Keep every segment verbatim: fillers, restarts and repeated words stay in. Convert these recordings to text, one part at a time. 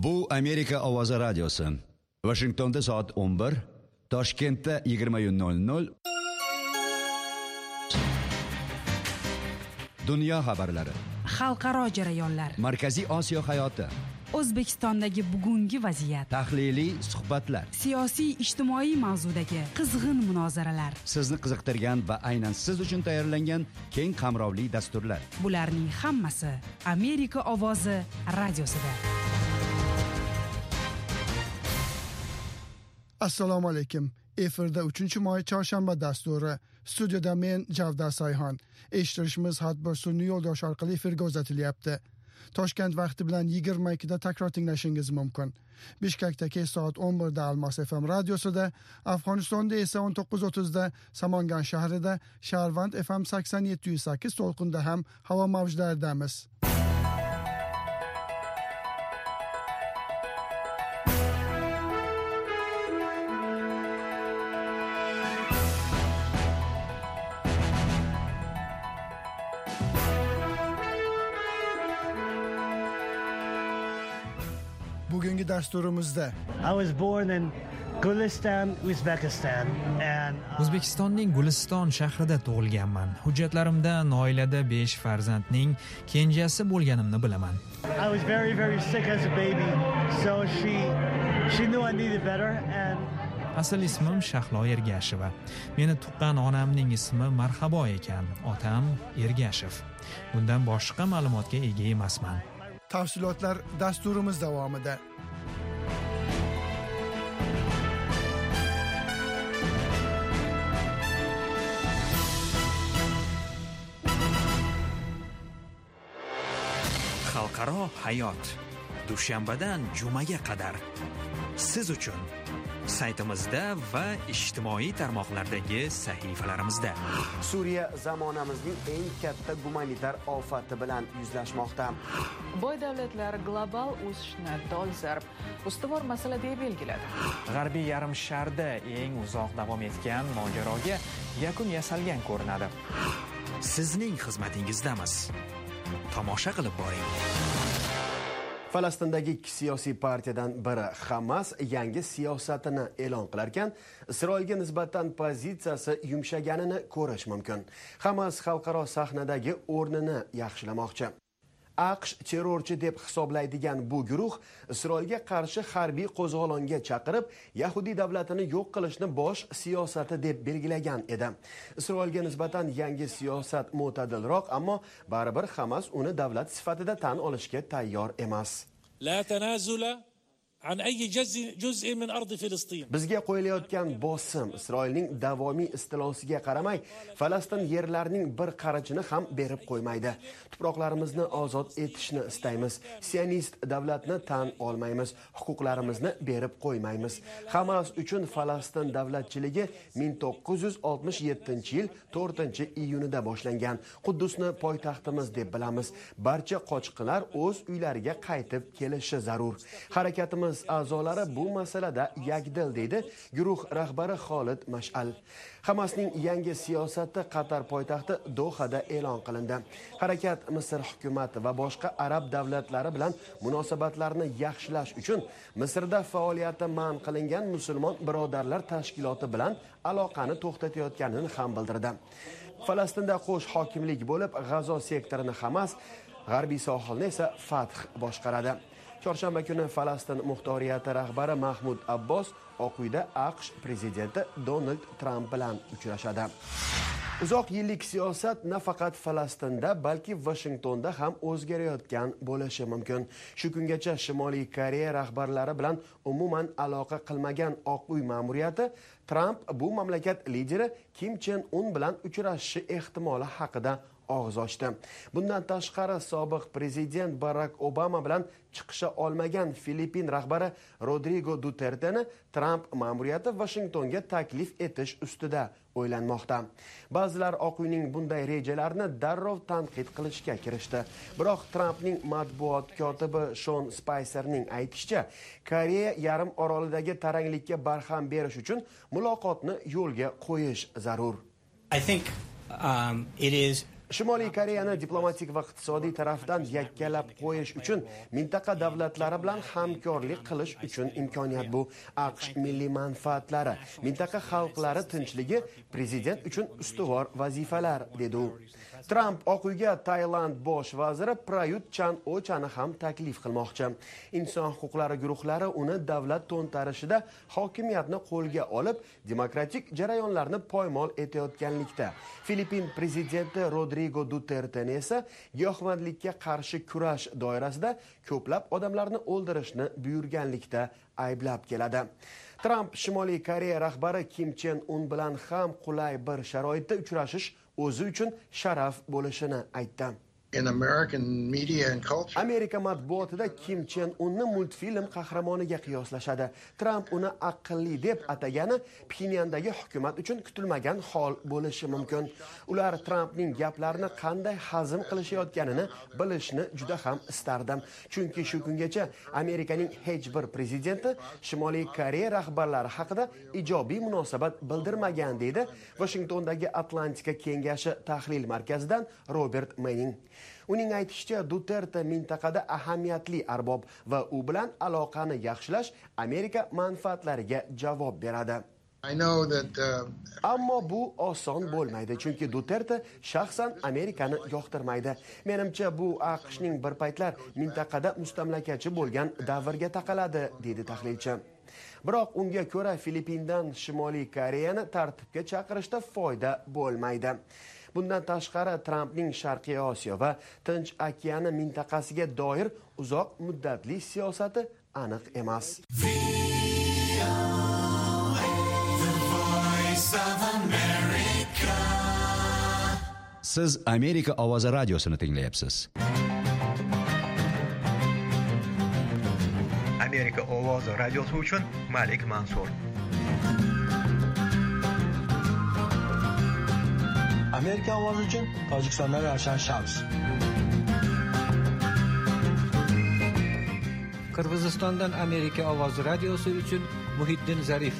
Bu Amerika ovozi radiosi. Washingtonda soat o'n bir, Toshkentda yigirma nol nol. Dunyo xabarlari. Xalqaro jarayonlar. Markaziy Osiyo hayoti. O'zbekistondagi bugungi vaziyat. Tahliliy suhbatlar. Siyosiy ijtimoiy mavzudagi qizg'in munozaralar. Sizni qiziqtirgan va aynan siz uchun tayyorlangan keng qamrovli dasturlar. Bularning hammasi Amerika ovozi radiosida. Assalomu alaykum. Efirda uchinchi may chorshanba dasturi. Studiyada men Javdar Sayxon. Eshittirishimiz har bir sun'iy yo'ldosh orqali efirga uzatilyapti. Toshkent vaqti bilan yigirma ikkida takror tinglashingiz mumkin. Bishkekdagi soat o'n birda Almos F M radiosida, Afg'onistonda esa o'n to'qqiz o'ttizda Samangan shahrida, Sharvand F M sakson yetti nuqta sakkiz to'lqinda ham havo mavjlaridamiz. Bugungi dasturimizda I was born in Guliston, Uzbekistan and O'zbekistonning Guliston shahrida tug'ilganman. Hujjatlarimda oilada besh farzandning kenjasi bo'lganimni bilaman. I was very very sick as a baby, so she she knew I needed better and Asl ismim Shahlo Ergasheva. Meni tuqqan onamning ismi Marhabo ekan, otam Ergashev. Bundan boshqa ma'lumotga ega emasman. Tafsilotlar dasturimiz davomida. Xalqaro hayot. Dushanbadan jumaga qadar siz uchun saytimizda va ijtimoiy tarmoqlardagi sahifalarimizda. Suriya zamonamizning eng katta gumanitar ofati bilan yuzlashmoqda. Boy davlatlar global o'sishni dolzarb ustuvor masala deb belgiladi. G'arbiy yarim sharda eng uzoq davom etgan mojaroga yakun yasalgan ko'rinadi. Sizning xizmatingizdamiz. Tomosha qilib boring. Falastindagi ikki siyosiy partiyadan biri Hamas yangi siyosatini e'lon qilarkan, Isroilga nisbatan pozitsiyasi yumshaganini ko'rish mumkin. Hamas xalqaro sahnadagi o'rnini yaxshilamoqchi. AQSh terrorchi deb hisoblaydigan bu guruh Isroilga qarshi harbiy qo'zg'olonga chaqirib, Yahudiy davlatini yo'q qilishni bosh siyosati deb belgilagan edi. Isroilga nisbatan yangi siyosat mo'tadilroq, ammo baribir Hamas uni davlat sifatida tan olishga tayyor emas. La tanazula an ayyi juz'in min ardi Filistin. Bizga qo'yilayotgan bosim Isroilning davomiy istilosiga qaramay, Falastin yerlarining bir qarichini ham berib qo'ymaydi. Tuproqlarimizni ozod etishni istaymiz. Sionist davlatni tan olmaymiz. Huquqlarimizni berib qo'ymaymiz. Hamas uchun Falastin davlatchiligi ming to'qqiz yuz oltmish yettinchi yil to'rtinchi iyunida boshlangan. Quddusni poytaxtimiz deb bilamiz. Barcha qochqinlar o'z uylariga qaytib kelishi zarur. Harakatimiz a'zolari bu masalada yakdil deydi guruh rahbari Xolid Mash'al. Hamasning yangi siyosati Qatar poytaxti Dohada e'lon qilindi. Harakat Misr hukumati va boshqa arab davlatlari bilan munosabatlarni yaxshilash uchun Misrda faoliyati man qilingan musulmon birodarlar tashkiloti bilan aloqani to'xtatayotganini ham bildirdi. Falastinda qo'sh hokimlik bo'lib, G'azo sektorini Hamas, g'arbiy sohilni esa Fath boshqaradi. Chorshanba kuni Falastin muxtoriyati rahbari Mahmud Abbos Oq uyda AQSh prezidenti Donald Tramp bilan uchrashadi. Uzoq yillik siyosat nafaqat Falastinda, balki Washingtonda ham o'zgarayotgan bo'lishi mumkin. Shu kungacha Shimoliy Koreya rahbarlari bilan umuman aloqa qilmagan Oq uy ma'muriyati Tramp bu mamlakat lideri Kim Chen Un bilan uchrashishi ehtimoli haqida og'iz ochdi. Bundan tashqari sobiq prezident Barack Obama bilan chiqisha olmagan Filippin rahbari Rodrigo Duterteni Tramp ma'muriyati Washingtonga taklif etish ustida o'ylanmoqda. Ba'zilar Oq uyning bunday rejalarini darrov tanqid qilishga kirishdi. Biroq Trampning matbuot kotibi Shon Spicerning aytishicha, Koreya yarim orolidagi taranglikka barham berish uchun muloqotni yo'lga qo'yish zarur. I think um, it is Shimoliy Koreyani diplomatik va iqtisodiy tarafdan yakkalab qo'yish uchun mintaqa davlatlari bilan hamkorlik qilish uchun imkoniyat bu. AQSh milliy manfaatlari, mintaqa xalqlari tinchligi prezident uchun ustuvor vazifalar, dedi u. Trump Oq uyga Tailand bosh vaziri Prayut Chan-ochani ham taklif qilmoqchi. Inson huquqlari guruhlari uni davlat to'ntarishida hokimiyatni qo'lga olib, demokratik jarayonlarni poymol etayotganlikda. Filippin prezidenti Rodrigo Duterteni esa giyohvandlikka qarshi kurash doirasida ko'plab odamlarni o'ldirishni buyurganlikda ayblab keladi. Trump Shimoliy Koreya rahbari Kim Chen Un bilan ham qulay bir sharoitda uchrashish o'zi uchun sharaf bo'lishini aytdi. In American media and culture. Amerika matbuotida Kim Chen Unni multfilm qahramoniga qiyoslashadi. Trump uni aqlli deb atagani Pxenyandagi hukumat uchun kutilmagan hol bo'lishi mumkin. Ular Trumpning gaplarini qanday hazm qilishayotganini bilishni juda ham istardim. Chunki shu kungacha Amerikaning hech bir prezidenti Shimoliy Koreya rahbarlari haqida ijobiy munosabat bildirmagan, deydi Washingtondagi Atlantika kengashi tahlil markazidan Robert Manning. Uning aytishicha, Duterte mintaqada ahamiyatli arbob va u bilan aloqani yaxshilash Amerika manfaatlariga javob beradi. I know that uh... Ammo bu oson bo'lmaydi, chunki Duterte shaxsan Amerikani yoqtirmaydi. Menimcha bu AQShning bir paytlar mintaqada mustamlakachi bo'lgan davrga taqaladi, dedi tahlilchi. Biroq unga ko'ra Filippindan Shimoliy Koreyani tartibga chaqirishda foyda bo'lmaydi. Bundan tashqari Trumpning Sharqiy Osiyo va Tinch okeani mintaqasiga doir uzoq muddatli siyosati aniq emas. Siz Amerika ovozi radiosini tinglayapsiz. Amerika ovozi radiosi uchun Malik Mansur. Amerika ovozi uchun Tojikistondan Ravshan Shams. Qirg'izistondan Amerika ovozi radiosi uchun Muhiddin Zarif.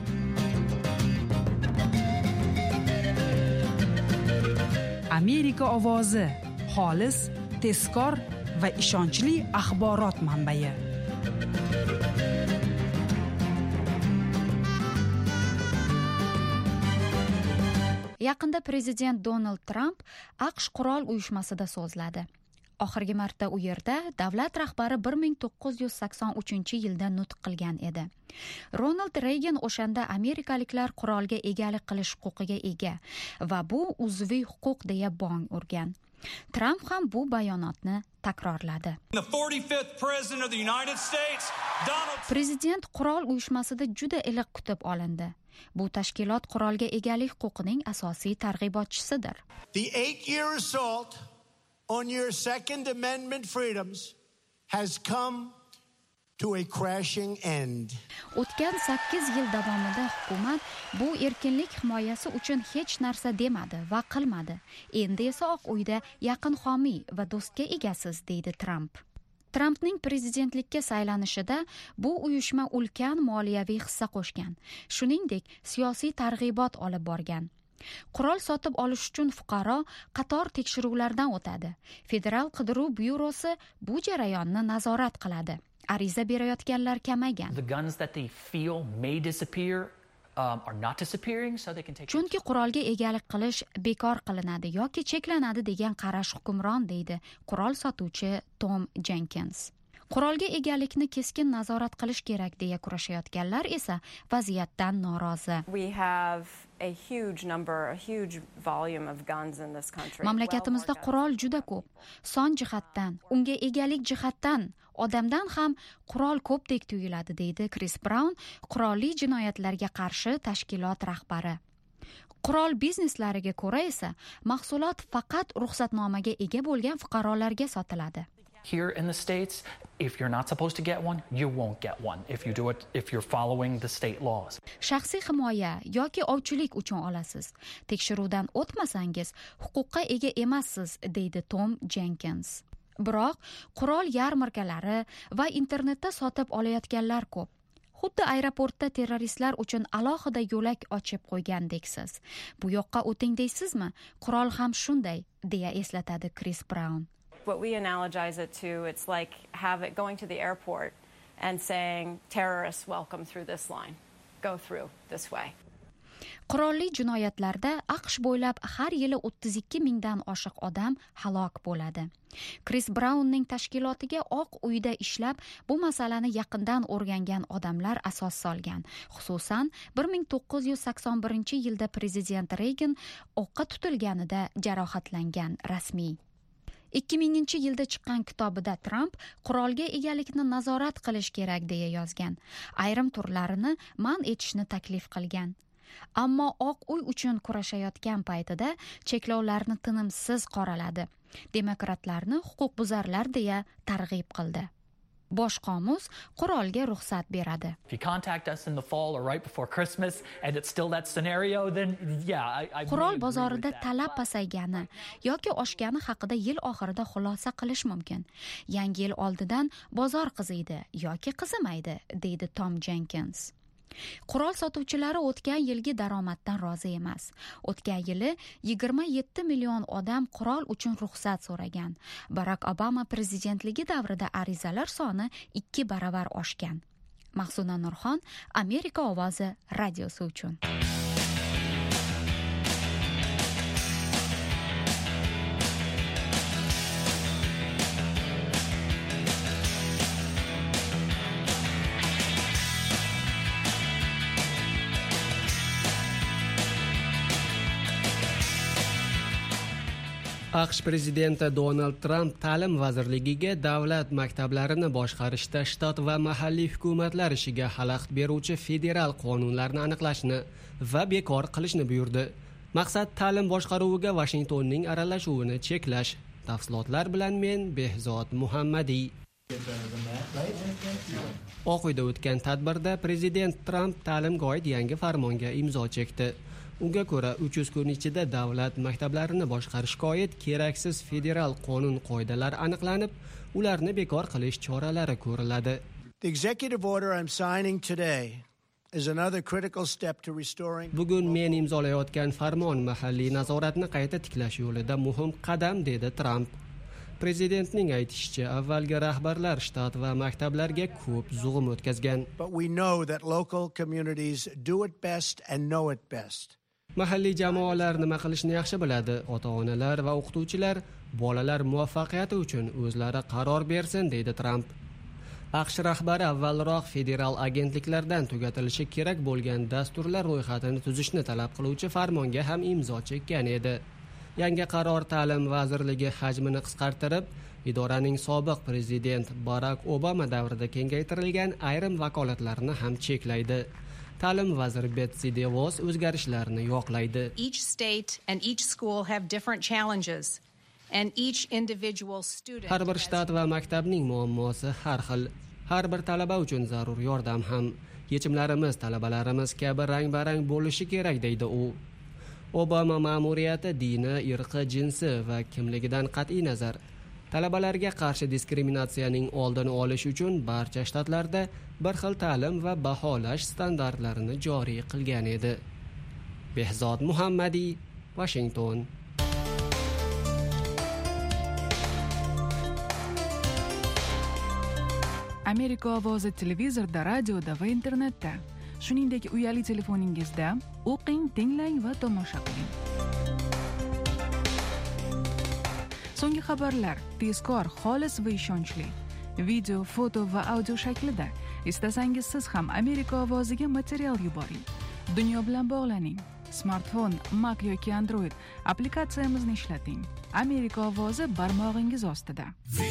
Amerika ovozi xolis, tezkor va ishonchli axborot manbai. Yaqinda prezident Donald Trump AQSh qurol uyushmasida so'zladi. Oxirgi marta u yerda davlat rahbari bir ming to'qqiz yuz sakson uchinchi yilda nutq qilgan edi. Ronald Reygan o'shanda amerikaliklar qurolga egalik qilish huquqiga ega va bu uzviy huquq deya bong urgan. Trump ham bu bayonotni takrorladi. Prezident qurol uyushmasida juda iliq kutib olindi. Bu tashkilot qurolga egalik huquqining asosiy targ'ibotchisidir. The eight-year assault on your Second Amendment freedoms has come to a crashing end. O'tgan sakkiz yil davomida hukumat bu erkinlik himoyasi uchun hech narsa demadi va qilmadi. Endi esa Oq uyda yaqin homiy va do'stga egasiz, deydi Trump. Trumpning prezidentlikka saylanishida bu uyushma ulkan moliyaviy hissa qo'shgan. Shuningdek, siyosiy targ'ibot olib borgan. Qurol sotib olish uchun fuqaro qator tekshiruvlardan o'tadi. Federal qidiruv byurosi bu jarayonni nazorat qiladi. Ariza berayotganlar kamaygan. Chunki qurolga egalik qilish bekor qilinadi yoki cheklanadi degan qarash hukmron, deydi qurol sotuvchi Tom Jenkins. Qurolga egalikni keskin nazorat qilish kerak deya kurashayotganlar esa vaziyatdan norozi. Mamlakatimizda qurol juda ko'p. Son jihatdan, unga egalik jihatdan, odamdan ham qurol ko'pdek tuyuladi, deydi Chris Brown, qurolli jinoyatlarga qarshi tashkilot rahbari. Qurol bizneslariga ko'ra esa mahsulot faqat ruxsatnomaga ega bo'lgan fuqarolarga sotiladi. Here in the States, if you're not supposed to get one, you won't get one if you do it, if you're following the state laws. Shaxsiy himoya yoki ovchilik uchun olasiz. Tekshiruvdan o'tmasangiz, huquqqa ega emassiz, deydi Tom Jenkins. Biroq qurol yarmarkalari va internetda sotib olayotganlar ko'p. xuddi aeroportda terroristlar uchun alohida yo'lak ochib qo'ygandeksiz. Bu yoqqa o'ting deysizmi? Qurol ham shunday, deya eslatadi Chris Brown. What we analogize it to, it's like have it going to the airport and saying terrorists welcome through this line. Go through this way. Qurolli jinoyatlarda AQSh bo'ylab har yili o'ttiz ikki mingdan oshiq odam halok bo'ladi. Chris Brownning tashkilotiga Oq uyda ishlab, bu masalani yaqindan o'rgangan odamlar asos solgan. Xususan, bir ming to'qqiz yuz sakson birinchi yilda prezident Reagan o'qqa tutilganida jarohatlangan rasmiy. ikki minginchi yilda chiqqan kitobida Trump qurolga egalikni nazorat qilish kerak deya yozgan. Ayrim turlarini man etishni taklif qilgan. Ammo Oq uy uchun kurashayotgan paytida cheklovlarni tinimsiz qoraladi. Demokratlarni huquqbuzarlar deya targ'ib qildi. Bosh qomus qurolga ruxsat beradi. If you contact us in the fall or right before Christmas and it's still that scenario, then yeah, I, I Qurol bozorida talab pasaygani yoki oshgani haqida yil oxirida xulosa qilish mumkin. Yangi yil oldidan bozor qiziydi yoki qizimaydi, deydi Tom Jenkins. Qurol sotuvchilari o'tgan yilgi daromaddan rozi emas. O'tgan yili yigirma yetti million odam qurol uchun ruxsat so'ragan. Barack Obama prezidentligi davrida arizalar soni ikki baravar oshgan. Mahsuna Nurxon, Amerika ovozi radiosi uchun. AQSh prezidenti Donald Trump ta'lim vazirligiga davlat maktablarini boshqarishda shtat va mahalliy hukumatlar ishiga xalaqit beruvchi federal qonunlarni aniqlashni va bekor qilishni buyurdi. Maqsad ta'lim boshqaruviga Washingtonning aralashuvini cheklash. Tafsilotlar bilan men Behzod Muhammadiy. Oq uyda o'tgan tadbirda prezident Trump ta'limga oid yangi farmonga imzo chekdi. Unga ko'ra uch yuz kun ichida davlat maktablarini boshqarishga oid keraksiz federal qonun qoidalari aniqlanib, ularni bekor qilish choralari ko'riladi. The executive order I'm signing today is another critical step to restoring. Bugun men imzolayotgan farmon mahalliy nazoratni qayta tiklash yo'lida muhim qadam, dedi Trump. Prezidentning aytishicha, avvalgi rahbarlar shtat va maktablarga ko'p zug'um o'tkazgan. But we know that local communities do it best and know it best. Mahalliy jamoalar nima qilishni yaxshi biladi. Ota-onalar va o'qituvchilar bolalar muvaffaqiyati uchun o'zlari qaror bersin, deydi Trump. AQSh rahbari avvalroq federal agentliklardan tugatilishi kerak bo'lgan dasturlar ro'yxatini tuzishni talab qiluvchi farmonga ham imzo chekkan edi. Yangi qaror ta'lim vazirligi hajmini qisqartirib, idoraning sobiq prezident Barack Obama davrida kengaytirilgan ayrim vakolatlarni ham cheklaydi. Ta'lim vaziri Betsy DeVos o'zgarishlarni yoqlaydi. Each state and each school have different challenges and each individual student. Har bir shtat va maktabning muammosi har xil. Har bir talaba uchun zarur yordam ham. Yechimlarimiz talabalarimiz kabi rang-barang bo'lishi kerak, deydi u. Obama ma'muriyati dini, irqi, jinsi va kimligidan qat'iy nazar talabalarga qarshi diskriminatsiyaning oldini olish uchun barcha shtatlarda bir xil ta'lim va baholash standartlarini joriy qilgan edi. Behzod Muhammadiy, Washington. Amerika ovozi televizorda, radioda va internetda, shuningdek uyali telefoningizda o'qing, tinglang va tomosha qiling. So'nggi xabarlar tezkor, xolis va ishonchli. Video, foto va audio shaklida. Istasangiz siz ham Amerika ovoziga material yuboring. Dunyo bilan bog'laning. Smartfon, Mac yoki Android applikatsiyamizni ishlating. Amerika ovozi barmog'ingiz ostida.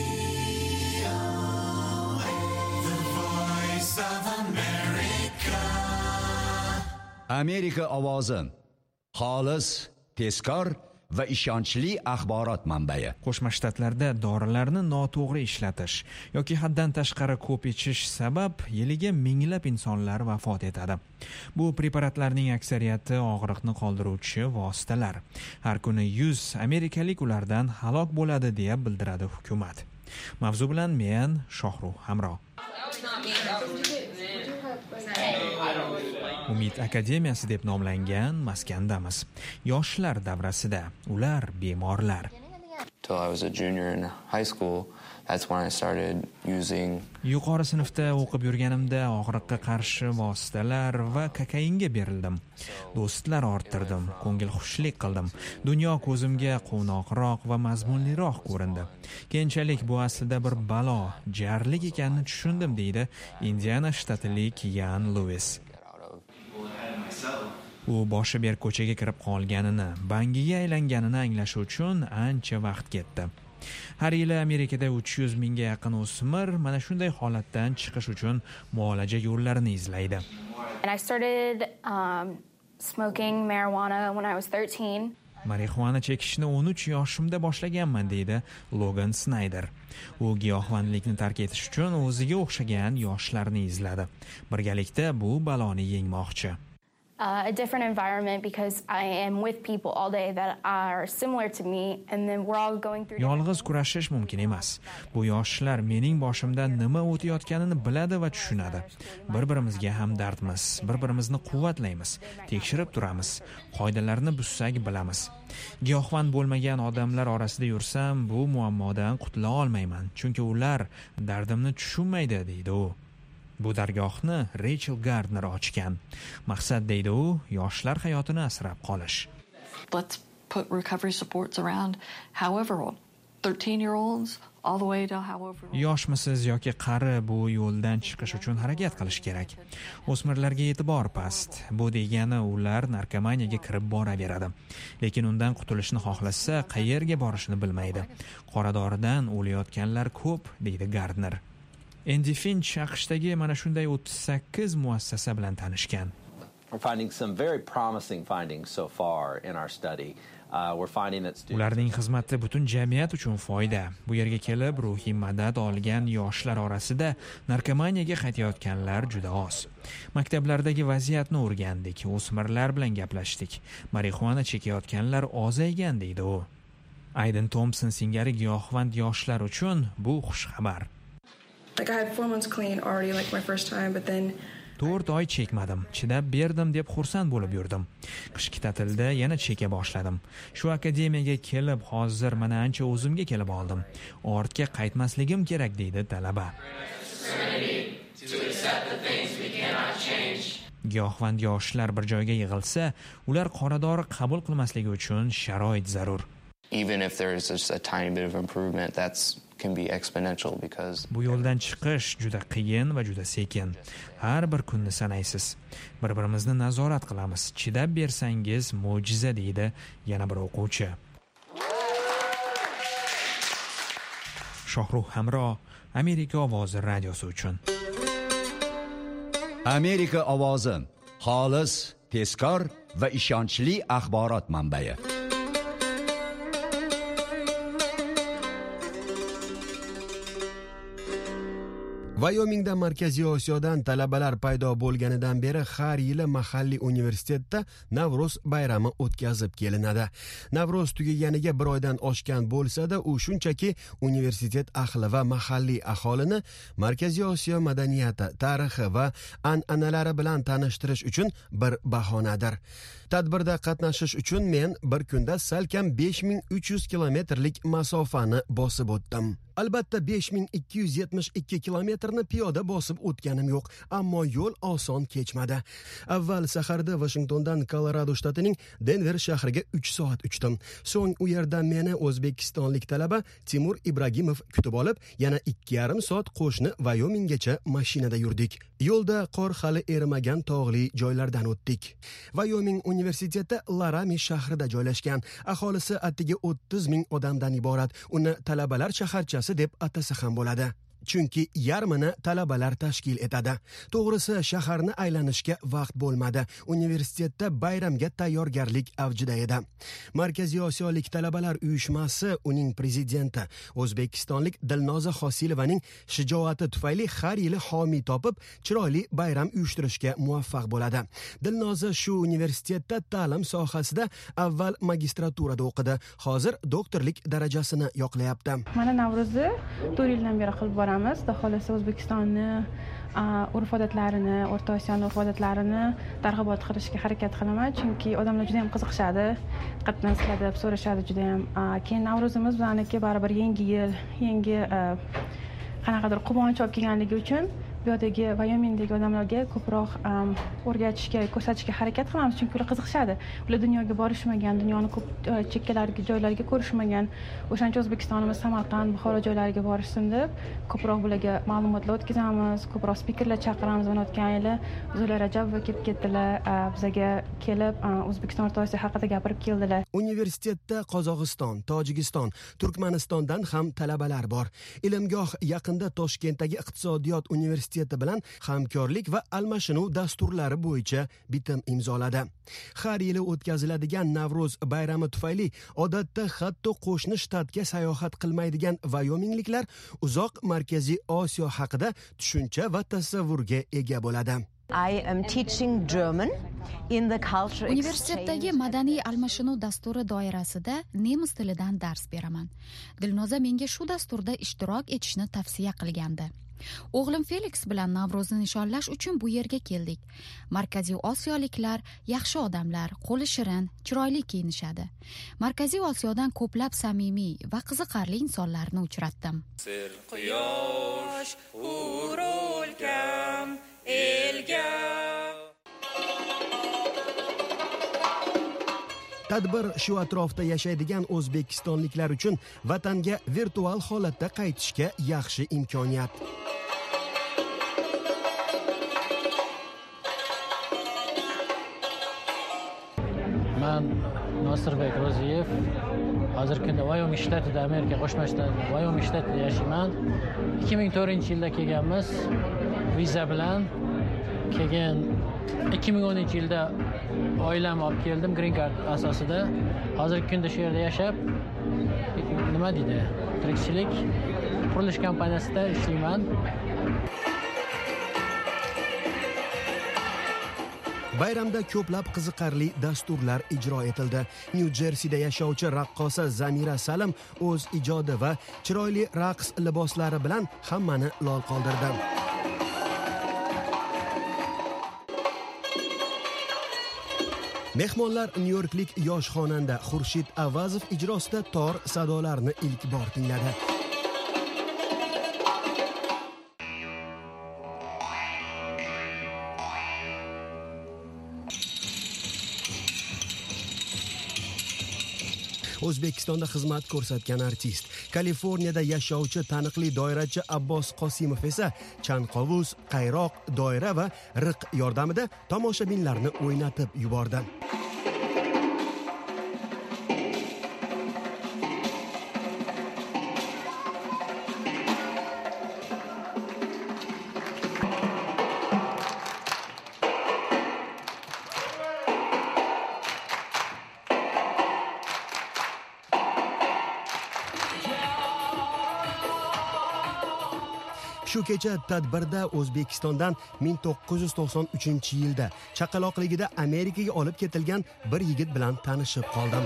Amerika ovozi. Xolis, tezkor va ishonchli axborot manbai. Qo'shma Shtatlarda dorilarni noto'g'ri ishlatish yoki haddan tashqari ko'p ichish sabab yiliga minglab insonlar vafot etadi. Bu preparatlarning aksariyati og'riqni qoldiruvchi vositalar. Har kuni yuz amerikalik ulardan halok bo'ladi, deya bildiradi hukumat. Mavzu bilan men Shohruh Hamro. Umid akademiyasi deb nomlangan maskandamiz. Yoshlar davrasida, ular bemorlar. Till I was a junior in high school, that's when I started using Yuqori sinfda o'qib yurganimda og'riqqa qarshi vositalar va kokainga berildim. Do'stlar orttirdim, ko'ngilxushlik qildim. Dunyo ko'zimga quvnoqroq va mazmunliroq ko'rindi. Keyinchalik bu aslida bir balo, jarlik ekanini tushundim, deydi Indiana shtatilik Yan Lewis. U boshi ber ko'chaga kirib qolganini, bangiga aylanganini anglash uchun ancha vaqt ketdi. Har yili Amerikada uch yuz mingga yaqin o'smir mana shunday holatdan chiqish uchun muolaja yo'llarini izlaydi. And I started um, smoking marijuana when I was thirteen. Marixuana chekishni o'n uch yoshimda boshlaganman, deydi Logan Snyder. U giyohvandlikni tark etish uchun o'ziga o'xshagan yoshlarni izladi. Birgalikda bu baloni yengmoqchi. Uh, a different environment because I am with people all day that are similar to me and then we're all going through Yolg'iz kurashish mumkin emas. Bu yoshlar mening boshimdan nima o'tayotganini biladi va tushunadi. Bir-birimizga hamdardmiz, bir-birimizni quvvatlaymiz, tekshirib turamiz, qoidalarni buzsak bilamiz. Giyohvand bo'lmagan odamlar orasida yursam, bu muammodan qutula olmayman, chunki ular dardimni tushunmaydi, deydi u. Bu dargohni Rachel Gardner ochgan. Maqsad, deydi u, yoshlar hayotini asrab qolish. Let's put recovery supports around however old, thirteen-year-olds all the way to however old. Yoshmisiz yoki qari, bu yo'ldan chiqish uchun harakat qilish kerak. O'smirlarga e'tibor past. Bu degani ular narkomaniyaga kirib boraveradi. Lekin undan qutulishni xohlasa, qayerga borishni bilmaydi. Qoradoridan o'layotganlar ko'p, deydi Gardner. Andy Finch AQShdagi mana shunday o'ttiz sakkiz muassasa bilan tanishgan. We're finding some very promising findings so far in our study. Uh, we're finding that students Ularning xizmati butun jamiyat uchun foyda. Bu yerga kelib ruhiy madad olgan yoshlar orasida narkomaniyaga qaytayotganlar juda oz. Maktablardagi vaziyatni o'rgandik, o'smirlar bilan gaplashdik. Marixuana chekayotganlar ozaygan, deydi u. Aiden Thompson singari giyohvand yoshlar uchun bu xush xabar. Like I had four months clean already, like my first time, but then to'rt oy chekmadim, chidab berdim deb xursand bo'lib yurdim. Qishki ta'tilda yana cheka boshladim. Shu akademiyaga kelib hozir mana ancha o'zimga kelib oldim. Ortga qaytmasligim kerak, deydi talaba. Giyohvand yoshlar bir joyga yig'ilsa, ular qoradori qabul qilmasligi uchun sharoit zarur. Even if there is just a tiny bit of improvement, that's can be exponential because bu yo'ldan chiqish juda qiyin va juda sekin. Har bir kunni sanaysiz. Bir-birimizni nazorat qilamiz. Chidab bersangiz mo'jiza, deydi yana bir o'quvchi. Shohruh Hamro, Amerika ovozi radiosi uchun. Amerika ovozi xolis, tezkor va ishonchli axborot manbai. Vyomingda Markaziy Osiyodan talabalar paydo bo'lganidan beri har yili mahalliy universitetda Navro'z bayrami o'tkazib kelinadi. Navro'z tugaganiga bir oydan oshgan bo'lsa-da, u shunchaki universitet ahli va mahalliy aholini Markaziy Osiyo madaniyati, tarixi va an'analari bilan tanishtirish uchun bir bahonadir. Tadbirda qatnashish uchun men bir kunda salkam besh ming uch yuz kilometrlik masofani bosib o'tdim. Albatta besh ming ikki yuz yetmish ikki kilometrni piyoda bosib o'tganim yo'q, ammo yo'l oson kechmadi. Avval saharda Washingtondan Kolorado shtatining Denver shahriga uch soat uchdim. So'ng u yerda meni o'zbekistonlik talaba Timur Ibragimov kutib olib, yana ikki yarim soat qo'shni Vyominggacha mashinada yurdik. Yo'lda qor hali erimagan tog'li joylardan o'tdik. Vyoming universiteti Laramie shahrida joylashgan. Aholisi atigi o'ttiz ming odamdan iborat. Uni talabalar shaharchasi deb atasa ham bo'ladi. Chunki yarmini talabalar tashkil etadi. To'g'risi, shaharni aylanishga vaqt bo'lmadi. Universitetda bayramga tayyorgarlik avjida edi. Markaziy Osiyolik talabalar uyushmasi uning prezidenti o'zbekistonlik Dilnoza Hosilovaning shijoati tufayli har yili homiy topib, chiroyli bayram uyushtirishga muvaffaq bo'ladi. Dilnoza shu universitetda ta'lim sohasida avval magistraturada o'qidi. Hozir doktorlik darajasini yoqlayapti. Mana Navro'zni to'rt yildan beri qilib boramiz. Xudo xolasa O'zbekistonni urf odatlarini, O'rta Osiyo urf odatlarini targ'ibot qilishga harakat qilaman, chunki odamlar juda ham qiziqishadi, qatdan siladi deb so'rashadi juda ham. Keyin Navro'zimiz bizaniki baribir yangi yil, yangi qanaqadir quvonch olib kelganligi uchun bu yerdagi Wyomingdagi odamlarga ko'proq o'rgatishga, ko'rsatishga harakat qilamiz, chunki ular qiziqishadi. Ular dunyoga borishmagan, dunyoni ko'p chekkalarga, joylarga ko'rishmagan. O'shancha O'zbekistonimiz Samarqand, Buxoro joylariga borishsin deb ko'proq bularga ma'lumotlar o'tkazamiz, ko'proq spikerlar chaqiramiz. Mana o'tgan yili Zo'la Rajabova kelib ketdilar, bizga kelib O'zbekiston O'rta Osiyo haqida gapirib keldilar. Universitetda Qozog'iston, Tojikiston, Turkmanistondan ham talabalar bor. Ilmgoh yaqinda Toshkentdagi iqtisodiyot universiteti bilan hamkorlik va almashinuv dasturlari bo'yicha bitim imzoladi. Har yili o'tkaziladigan Navro'z bayrami tufayli odatda hatto qo'shni shtatga sayohat qilmaydigan Wyomingliklar uzoq Markaziy Osiyo haqida tushuncha va tasavvurga ega bo'ladi. I am teaching German in the culture Universitetdagi madaniy almashinuv dasturi doirasida nemis tilidan dars beraman. Dilnoza menga shu dasturda ishtirok etishni tavsiya qilgandi. O'g'lim Felix bilan Navro'zni nishonlash uchun bu yerga keldik. Markaziy Osiyoliklar yaxshi odamlar, qo'li shirin, chiroyli kiyinishadi. Markaziy Osiyodan ko'plab samimiy va qiziqarli insonlarni uchratdim. Quyosh urilgan elga. Tadbir shu atrofda yashaydigan o'zbekistonliklar uchun vatanga virtual holatda qaytishga yaxshi imkoniyat. Men Nosirbek Ro'ziyev, hozirgi kunda Wyoming shtatida, Amerika Qo'shma Shtatlarida Wyoming shtatida yashayman. ikki ming to'rtinchi yilda kelganmiz viza bilan. Keyin ikki ming o'ninchi yilda oilamni olib keldim green card asosida. Hozirgi kunda shu yerda yashab, nima deydi, tirikchilik qurilish kompaniyasida ishlayman. Bayramda ko'plab qiziqarli dasturlar ijro etildi. Nyu-Jersida yashovchi raqqosa Zamira Salim o'z ijodi va chiroyli raqs liboslari bilan hammani lol qoldirdi. Mehmonlar Nyu-Yorklik yosh xonanda Xurshid Avazov ijrosida tor sadolarni ilk bor tingladi. O'zbekistonda xizmat ko'rsatgan artist, Kaliforniyada yashovchi taniqli doirachi Abbos Qosimov esa chanqovuz, qayroq, doira va riq yordamida tomoshabinlarni o'ynatib yubordi. Shu kecha tadbirda O'zbekistondan ming to'qqiz yuz to'qson uchinchi yilda chaqaloqligida Amerikaga olib ketilgan bir yigit bilan tanishib qoldim.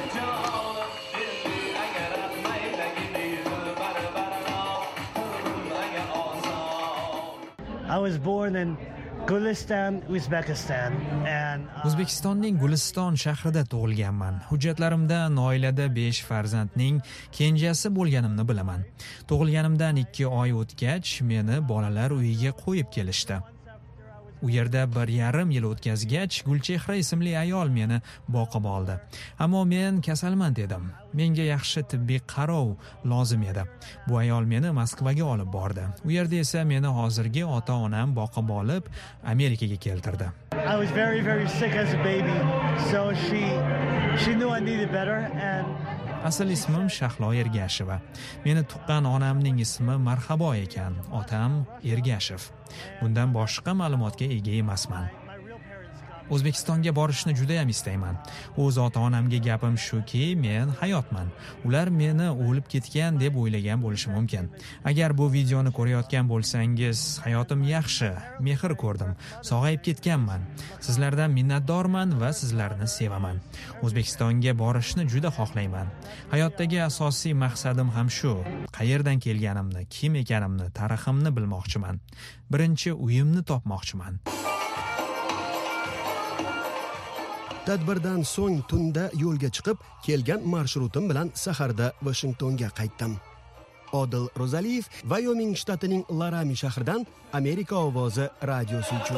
I was born in Guliston, Uzbekistan and O'zbekistonning Guliston shahrida tug'ilganman. Hujjatlarimda oilada besh farzandning kenjasi bo'lganimni bilaman. Tug'ilganimdan ikki oy o'tgach, meni bolalar uyiga qo'yib kelishdi. U yerda bir yarim yil o'tkazgach, Gulchehra ismli ayol meni boqib oldi. Ammo men kasalmand edim. Menga yaxshi tibbiy qarov lozim edi. Bu ayol meni Moskvaga olib bordi. U yerda esa meni hozirgi ota-onam boqib olib, Amerikaga keltirdi. I was very very sick as a baby, so she she knew I needed better and Asl ismim Shahlo Ergasheva. Meni tuqqan onamning ismi Marhabo ekan, otam Ergashev. Bundan boshqa ma'lumotga ega emasman. O'zbekistonga borishni juda ham istayman. O'z ota-onamga gapim shuki, men hayotman. Ular meni o'lib ketgan deb o'ylagan bo'lishi mumkin. Agar bu videoni ko'rayotgan bo'lsangiz, hayotim yaxshi, mehr ko'rdim, sog'ayib ketganman. Sizlardan minnatdorman va sizlarni sevaman. O'zbekistonga borishni juda xohlayman. Hayotdagi asosiy maqsadim ham shu. Qayerdan kelganimni, kim ekanimni, tariximni bilmoqchiman. Birinchi uyimni topmoqchiman. Tadbirdan so'ng tunda yo'lga chiqib, kelgan marshrutim bilan saharda Washingtonga qaytdim. Odil Rozaliyev Wyoming shtatining Laramie shahridan Amerika ovozi radiosi uchun.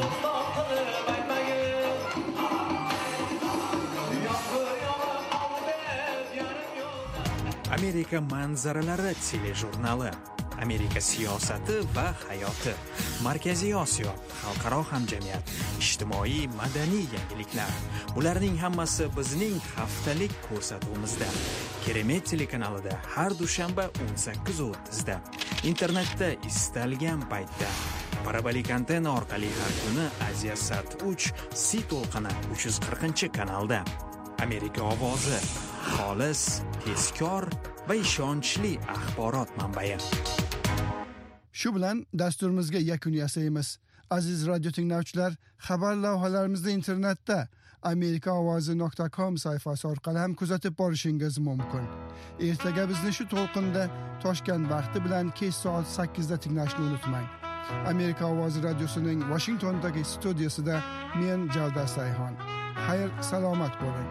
Amerika manzaralari telejurnali. Amerika siyosati va hayoti. Markaziy Osiyo, xalqaro hamjamiyat, ijtimoiy madaniy yangiliklar. Bularning hammasi bizning haftalik ko'rsatuvimizda. Keremet telekanalida har dushanba o'n sakkiz o'ttiz da. Internetda istalgan paytda. Parabolik antena orqali har kuni Aziya Sat uch C to'lqini uch yuz qirqinchi kanalda. Amerika ovozi. Xolis, tezkor va ishonchli axborot manbai. Shu bilan dasturimizga yakun yasaymiz. Aziz radio tinglovchilar, xabar lavhalarimizni internetda amerika ovozi nuqta com sayfasi orqali ham kuzatib borishingiz mumkin. Ertaga bizni shu to'lqinda Toshkent vaqti bilan kech soat sakkizda tinglashni unutmang. Amerika ovozi radiosining Washingtondagi studiyasida men Javdar Sayhon. Xayr, salomat bo'ling.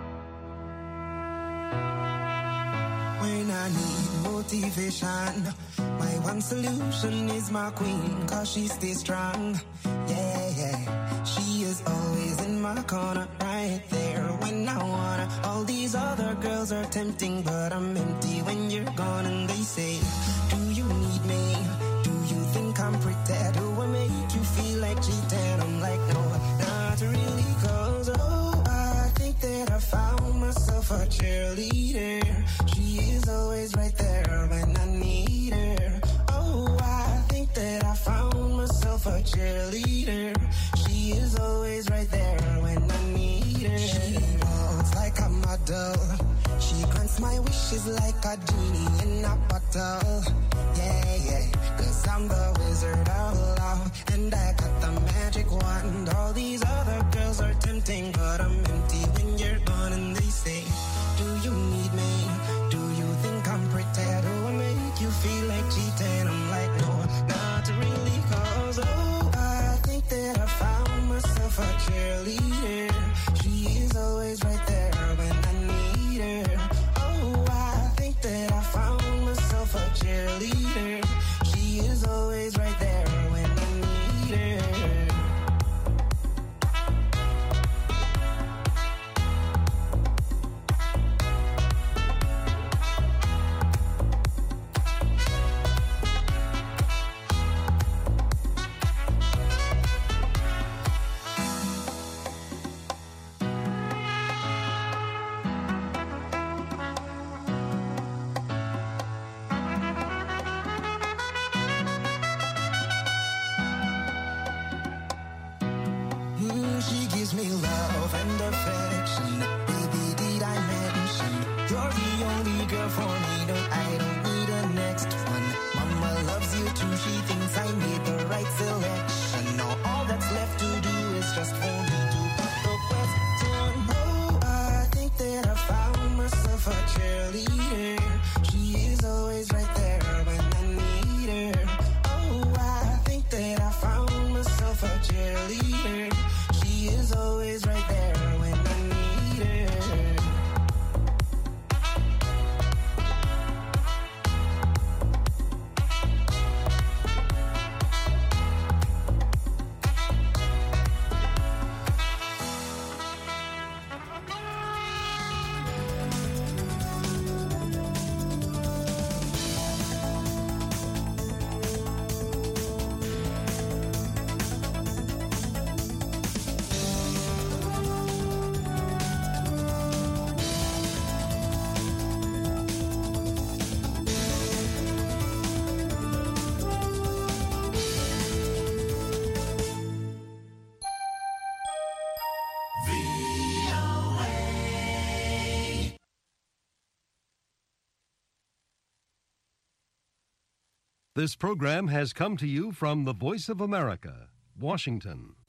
When I need motivation, my one solution is my queen, cause she stays strong. Yeah, yeah, she is always in my corner, right there when I wanna. All these other girls are tempting, but I'm empty when you're gone. And they say, do you need me? Do you think I'm pretty? Do I make you feel like cheating? I'm like, no, not really, cause oh, I think that I found myself a cheerleader. She is always right there when I need her. Oh, I think that I found myself a cheerleader. She is always right there when I need her. She walks like a model. She grants my wishes like a genie in a bottle. Yeah, yeah, cause I'm the wizard of love, and I got the magic wand. All these other girls are tempting, but I'm empty when you're gone. And they say, do you need me? Do you think I'm pretty? Do I make you feel like cheating? I'm like, no, not really, cause oh, I think that I found myself a cheerleader. She is always right there when I need her. Oh, I think that I found myself a cheerleader. She is always right there when I need her. Me love and affection, baby, did I mention you're the only girl for me? No, I don't need a next one. Mama loves you too, she thinks I made the right selection. Now all that's left to do is just for me to put the question. Oh, I think that I found myself a cheerleader. She is always right there when I need her. Oh, I think that I found myself a cheerleader. She is always right there when I need her. This program has come to you from the Voice of America, Washington.